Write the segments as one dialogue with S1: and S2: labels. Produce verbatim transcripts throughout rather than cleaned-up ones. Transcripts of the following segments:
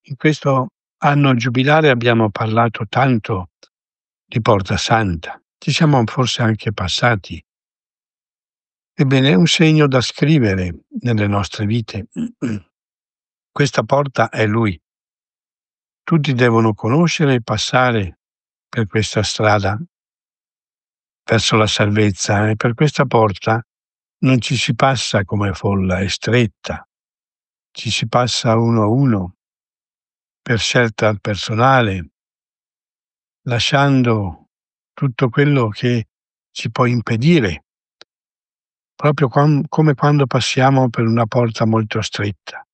S1: In questo anno giubilare abbiamo parlato tanto di Porta Santa. Ci siamo forse anche passati. Ebbene, è un segno da scrivere nelle nostre vite. Questa porta è Lui. Tutti devono conoscere e passare per questa strada verso la salvezza, e per questa porta non ci si passa come folla, è stretta. Ci si passa uno a uno, per scelta personale, lasciando tutto quello che ci può impedire, proprio quan come quando passiamo per una porta molto stretta,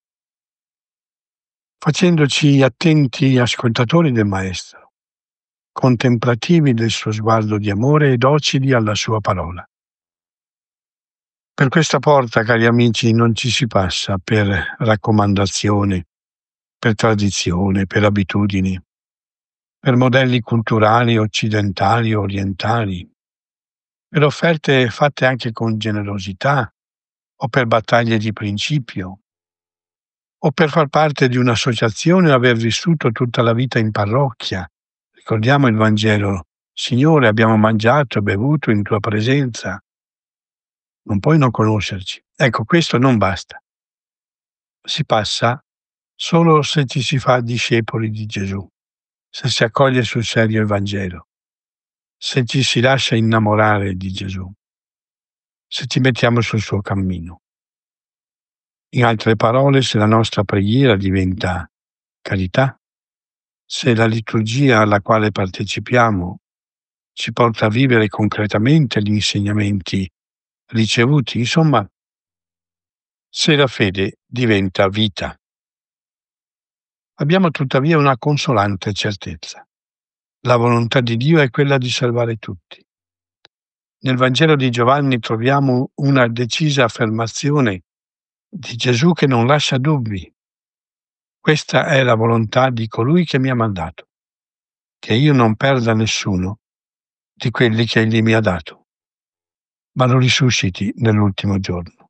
S1: facendoci attenti ascoltatori del Maestro, contemplativi del suo sguardo di amore e docili alla sua parola. Per questa porta, cari amici, non ci si passa per raccomandazione, per tradizione, per abitudini, per modelli culturali occidentali o orientali, per offerte fatte anche con generosità o per battaglie di principio, o per far parte di un'associazione o aver vissuto tutta la vita in parrocchia. Ricordiamo il Vangelo: Signore, abbiamo mangiato e bevuto in tua presenza. Non puoi non conoscerci. Ecco, questo non basta. Si passa solo se ci si fa discepoli di Gesù, se si accoglie sul serio il Vangelo, se ci si lascia innamorare di Gesù, se ci mettiamo sul suo cammino. In altre parole, se la nostra preghiera diventa carità, se la liturgia alla quale partecipiamo ci porta a vivere concretamente gli insegnamenti ricevuti, insomma, se la fede diventa vita. Abbiamo tuttavia una consolante certezza: la volontà di Dio è quella di salvare tutti. Nel Vangelo di Giovanni troviamo una decisa affermazione di Gesù che non lascia dubbi. Questa è la volontà di colui che mi ha mandato, che io non perda nessuno di quelli che egli mi ha dato, ma lo risusciti nell'ultimo giorno.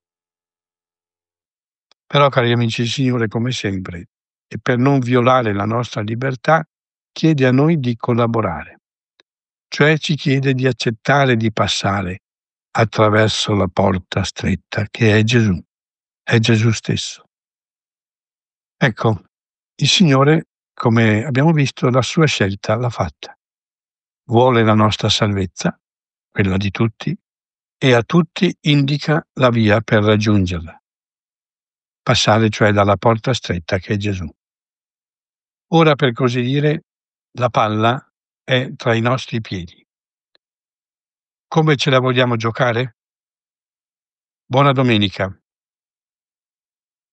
S1: Però, cari amici, il Signore, come sempre, e per non violare la nostra libertà, chiede a noi di collaborare, cioè ci chiede di accettare di passare attraverso la porta stretta che è Gesù, è Gesù stesso. Ecco, il Signore, come abbiamo visto, la sua scelta l'ha fatta. Vuole la nostra salvezza, quella di tutti, e a tutti indica la via per raggiungerla. Passare cioè dalla porta stretta che è Gesù. Ora, per così dire, la palla è tra i nostri piedi. Come ce la vogliamo giocare? Buona domenica.